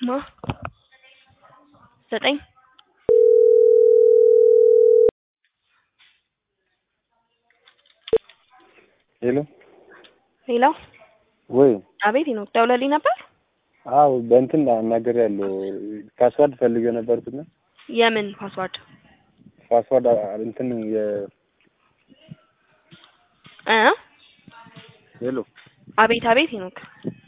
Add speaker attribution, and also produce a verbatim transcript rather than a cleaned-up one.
Speaker 1: ማ ዘጠኝ
Speaker 2: ሄሎ
Speaker 1: ሄሎ
Speaker 2: ወይ
Speaker 1: አቤት ነው ደውለልኝ ነበር?
Speaker 2: አዎ በእንትን አናግሬያለሁ። ፓስዋርድ ፈልጌ ነበርኩና
Speaker 1: የምን ፓስዋርድ?
Speaker 2: ፓስዋርድ እንትን የ
Speaker 1: እ
Speaker 2: ሄሎ
Speaker 1: አቤት አቤት ነው